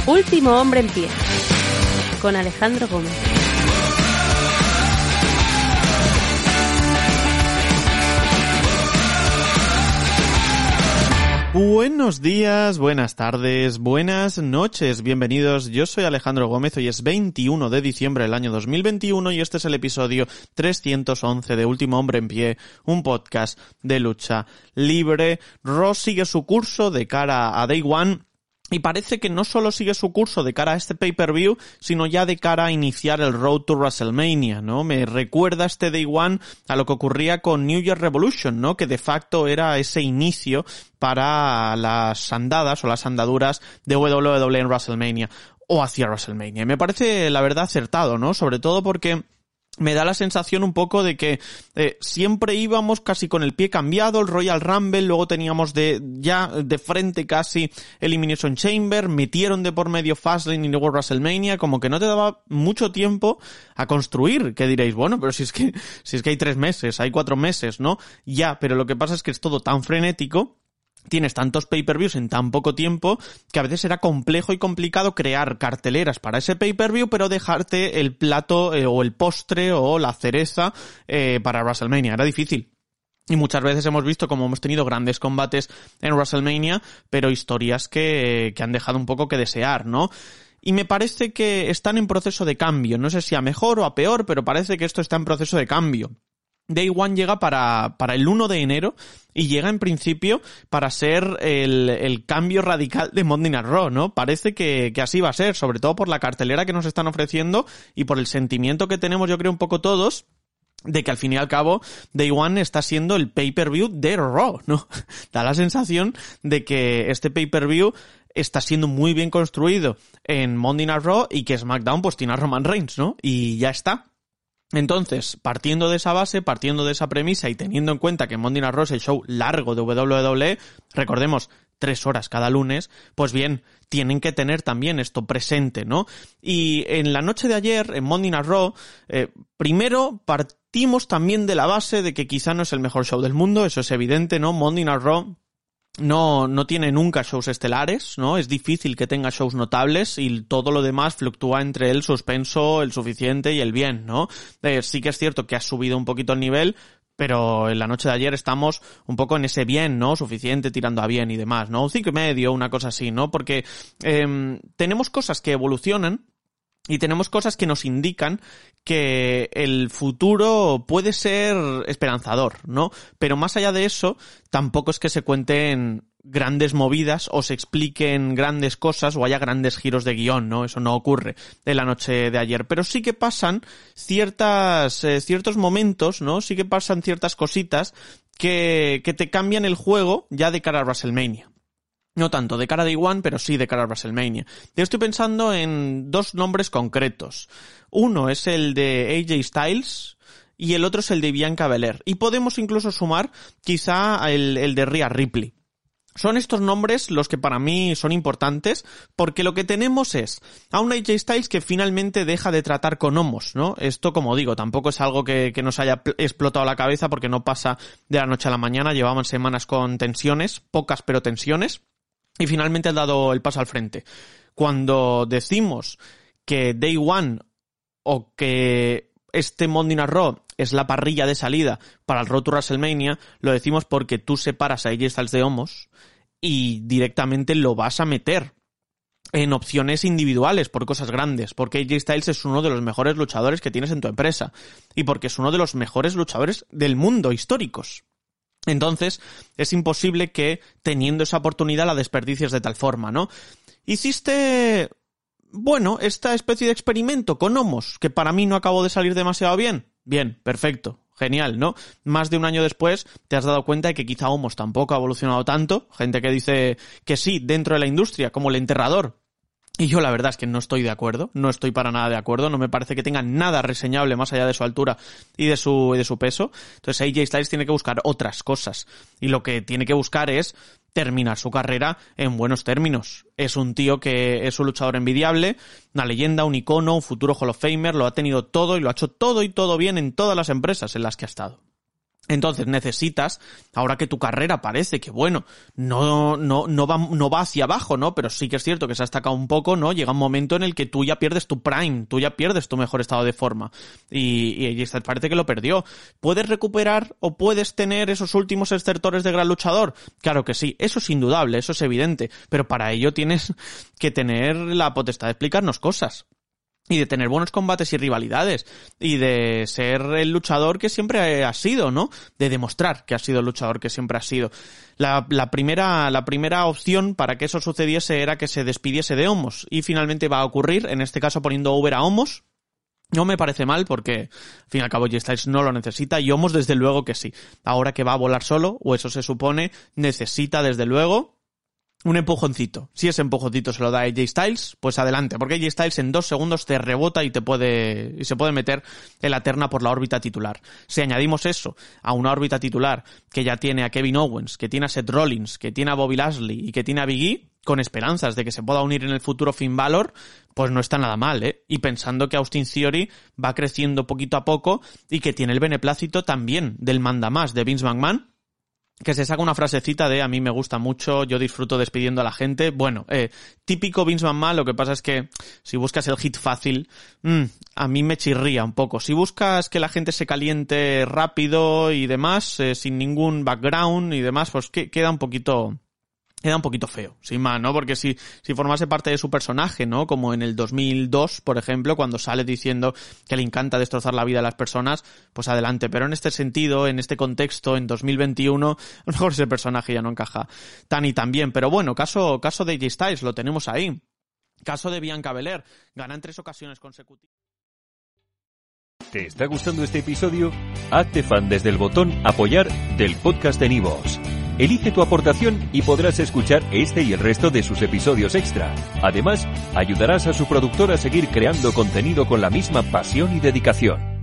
Último hombre en pie, con Alejandro Gómez. Buenos días, buenas tardes, buenas noches, bienvenidos. Yo soy Alejandro Gómez, hoy es 21 de diciembre del año 2021 y este es el episodio 311 de Último Hombre en Pie, un podcast de lucha libre. Raw sigue su curso de cara a Day One. Y parece que no solo sigue su curso de cara a este pay-per-view, sino ya de cara a iniciar el Road to WrestleMania, ¿no? Me recuerda este Day One a lo que ocurría con New Year Revolution, ¿no? Que de facto era ese inicio para las andadas o las andaduras de WWE en WrestleMania o hacia WrestleMania. Y me parece, la verdad, acertado, ¿no? Sobre todo porque me da la sensación un poco de que siempre íbamos casi con el pie cambiado, el Royal Rumble, luego teníamos ya de frente casi Elimination Chamber, metieron de por medio Fastlane y luego WrestleMania, como que no te daba mucho tiempo a construir, que diréis, bueno, pero si es que hay 3 meses, hay 4 meses, ¿no? Ya, pero lo que pasa es que es todo tan frenético, tienes tantos pay-per-views en tan poco tiempo que a veces era complejo y complicado crear carteleras para ese pay-per-view, pero dejarte el plato o el postre o la cereza para WrestleMania. Era difícil. Y muchas veces hemos visto como hemos tenido grandes combates en WrestleMania, pero historias que han dejado un poco que desear, ¿no? Y me parece que están en proceso de cambio. No sé si a mejor o a peor, pero parece que esto está en proceso de cambio. Day One llega para el 1 de enero y llega en principio para ser el cambio radical de Monday Night Raw, ¿no? Parece que así va a ser, sobre todo por la cartelera que nos están ofreciendo y por el sentimiento que tenemos, yo creo, un poco todos, de que al fin y al cabo Day One está siendo el pay-per-view de Raw, ¿no? Da la sensación de que este pay-per-view está siendo muy bien construido en Monday Night Raw y que SmackDown pues tiene a Roman Reigns, ¿no? Y ya está. Entonces, partiendo de esa base, partiendo de esa premisa y teniendo en cuenta que Monday Night Raw es el show largo de WWE, recordemos, 3 horas cada lunes, pues bien, tienen que tener también esto presente, ¿no? Y en la noche de ayer, en Monday Night Raw, primero partimos también de la base de que quizá no es el mejor show del mundo, eso es evidente, ¿no? Monday Night Raw no tiene nunca shows estelares, ¿no? Es difícil que tenga shows notables y todo lo demás fluctúa entre el suspenso, el suficiente y el bien, ¿no? Sí que es cierto que ha subido un poquito el nivel, pero en la noche de ayer estamos un poco en ese bien, ¿no? Suficiente tirando a bien y demás, ¿no? 5,5, una cosa así, ¿no? Porque tenemos cosas que evolucionan y tenemos cosas que nos indican que el futuro puede ser esperanzador, ¿no? Pero más allá de eso, tampoco es que se cuenten grandes movidas o se expliquen grandes cosas o haya grandes giros de guión, ¿no? Eso no ocurre en la noche de ayer. Pero sí que pasan ciertos momentos, ¿no? Sí que pasan ciertas cositas que te cambian el juego ya de cara a WrestleMania. No tanto de cara a Day One, pero sí de cara a WrestleMania. Yo estoy pensando en 2 nombres concretos. Uno es el de AJ Styles y el otro es el de Bianca Belair. Y podemos incluso sumar quizá el de Rhea Ripley. Son estos nombres los que para mí son importantes porque lo que tenemos es a un AJ Styles que finalmente deja de tratar con homos, ¿no? Esto, como digo, tampoco es algo que nos haya explotado la cabeza porque no pasa de la noche a la mañana. Llevamos semanas con tensiones, pocas pero tensiones. Y finalmente ha dado el paso al frente. Cuando decimos que Day One o que este Monday Night Raw es la parrilla de salida para el Road to WrestleMania, lo decimos porque tú separas a AJ Styles de homos y directamente lo vas a meter en opciones individuales por cosas grandes, porque AJ Styles es uno de los mejores luchadores que tienes en tu empresa y porque es uno de los mejores luchadores del mundo históricos. Entonces, es imposible que, teniendo esa oportunidad, la desperdicies de tal forma, ¿no? Hiciste, bueno, esta especie de experimento con homos, que para mí no acabó de salir demasiado bien. Bien, perfecto, genial, ¿no? Más de un año después te has dado cuenta de que quizá homos tampoco ha evolucionado tanto. Gente que dice que sí, dentro de la industria, como el enterrador. Y yo la verdad es que no estoy de acuerdo, no estoy para nada de acuerdo, no me parece que tenga nada reseñable más allá de su altura y de su peso. Entonces AJ Styles tiene que buscar otras cosas y lo que tiene que buscar es terminar su carrera en buenos términos. Es un tío que es un luchador envidiable, una leyenda, un icono, un futuro Hall of Famer, lo ha tenido todo y lo ha hecho todo y todo bien en todas las empresas en las que ha estado. Entonces necesitas, ahora que tu carrera parece que bueno, no va hacia abajo, ¿no? Pero sí que es cierto que se ha destacado un poco, ¿no? Llega un momento en el que tú ya pierdes tu prime, tú ya pierdes tu mejor estado de forma. Y parece que lo perdió. ¿Puedes recuperar o puedes tener esos últimos estertores de gran luchador? Claro que sí, eso es indudable, eso es evidente. Pero para ello tienes que tener la potestad de explicarnos cosas. Y de tener buenos combates y rivalidades. Y de ser el luchador que siempre ha sido, ¿no? De demostrar que ha sido el luchador que siempre ha sido. La primera opción para que eso sucediese era que se despidiese de Omos. Y finalmente va a ocurrir, en este caso poniendo over a Omos. No me parece mal porque, al fin y al cabo, AJ Styles no lo necesita y Omos desde luego que sí. Ahora que va a volar solo, o eso se supone, necesita desde luego un empujoncito. Si ese empujoncito se lo da a AJ Styles, pues adelante, porque AJ Styles en 2 segundos te rebota y se puede meter en la terna por la órbita titular. Si añadimos eso a una órbita titular que ya tiene a Kevin Owens, que tiene a Seth Rollins, que tiene a Bobby Lashley y que tiene a Big E, con esperanzas de que se pueda unir en el futuro Finn Balor, pues no está nada mal, ¿eh? Y pensando que Austin Theory va creciendo poquito a poco y que tiene el beneplácito también del mandamás de Vince McMahon, que se saca una frasecita de a mí me gusta mucho, yo disfruto despidiendo a la gente. Bueno, típico Vince McMahon, lo que pasa es que si buscas el hit fácil, a mí me chirría un poco. Si buscas que la gente se caliente rápido y demás, sin ningún background y demás, pues queda un poquito feo, sin más, ¿no? Porque si formase parte de su personaje, ¿no? Como en el 2002, por ejemplo, cuando sale diciendo que le encanta destrozar la vida de las personas, pues adelante. Pero en este sentido, en este contexto, en 2021, a lo mejor ese personaje ya no encaja tan y tan bien. Pero bueno, caso de AJ Styles, lo tenemos ahí. Caso de Bianca Belair, gana en 3 ocasiones consecutivas. ¿Te está gustando este episodio? Hazte fan desde el botón Apoyar del podcast de Nivos. Elige tu aportación y podrás escuchar este y el resto de sus episodios extra. Además, ayudarás a su productor a seguir creando contenido con la misma pasión y dedicación.